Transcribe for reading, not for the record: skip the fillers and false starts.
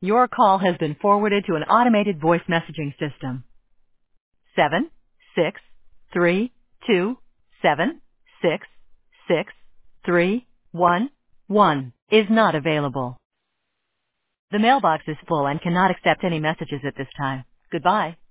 Your call has been forwarded to an automated voice messaging system. 76327666311 is not available. The mailbox is full and cannot accept any messages at this time. Goodbye.